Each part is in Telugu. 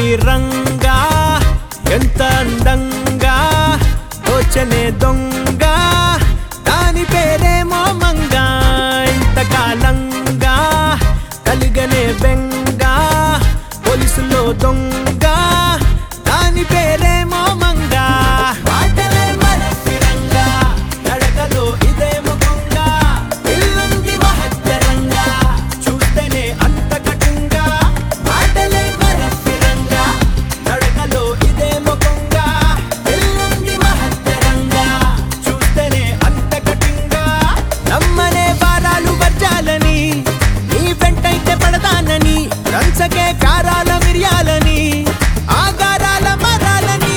రంగా ఎంత అందంగా దోచనే దొంగ దాని పేరేమో మంగా ఇంతకాలంగా కలిగనే బెంగ పోలీసులో దొంగ దాని పేరేమో మంగా వాటలే మరసిరంగా నడకలో ఇదేమో దొంగ ఇల్లుంది మహత్తరంగా చూస్తేనే అంత కటుంగా వాటలే మరసిరంగా నడకలో ఇదేమో దొంగ ఇల్లుంది మహత్తరంగా చూస్తేనే అంత కటుంగా నమ్మనే వారాలు వర్జాలని నీ వెంటైతే పడతానని రంచకే కారాల మిరియాలని ఆగారాల మరాలని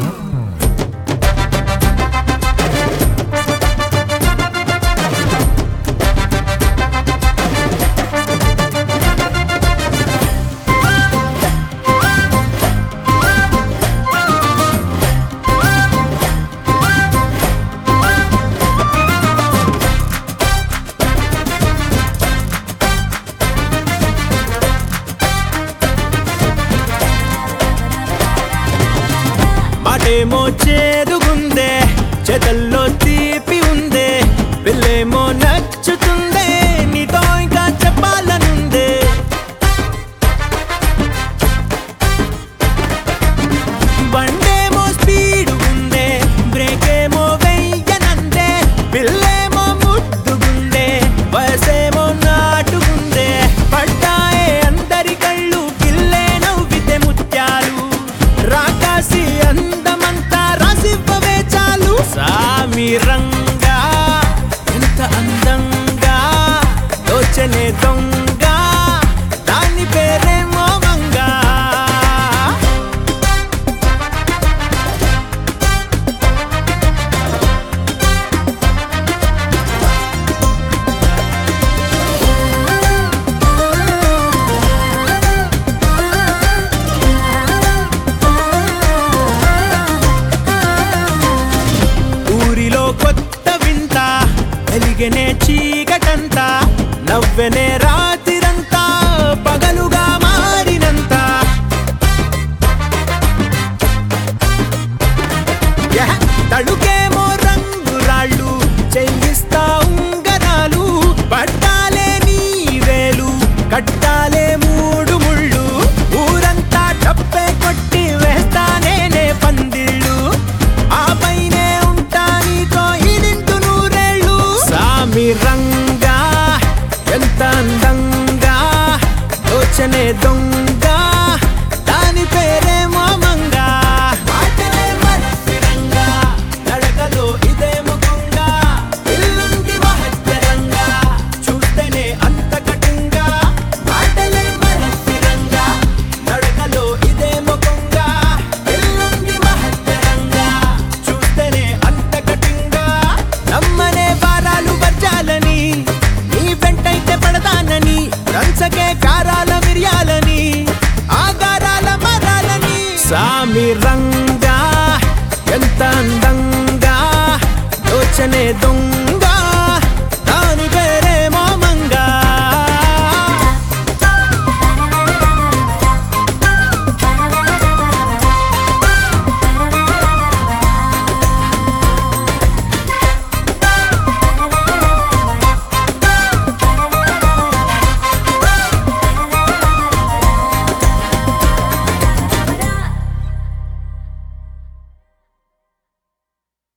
మాటేమో చేదుగుందే చేతల్లో తీపి ఉందే పిల్లేమో నచ్చుతుందే నీతో ఇంకా చెప్పాలనుందే బండేమో స్పీడు ఉందే బ్రేకేమో వెయ్యనందే పిల్లేమో ముద్దుగుందే వయసేమో నాటుగుందే పడ్డాయే అందరి కళ్ళు పిల్లే నవ్వితే ముత్యాలు రాకాసి అందమంతా రాసివ్వవే చాలు సామి రంగా ఎంత అందంగా దోచనే దొంగ దాని పేరేమో మంగా ఊరిలో కొత్త వింత వెలిగనే చీకటంతా నవ్వెనే రాత్రిరంతా పగలుగా మారినంత తడుకేమో రంగురాళ్ళు చెయ్యిస్తా ఉంగరాలు పట్టాలే నీ వేలు కట్టాలే మూడు ముళ్ళు ఊరంతా టప్పే కొట్టి వేస్తానే పందిళ్ళు ఆ పైనే ఉంటా నీతో ఇడింటు నూరేళ్ళు సామి రంగా ఎంత అందంగా దోచనే దొంగ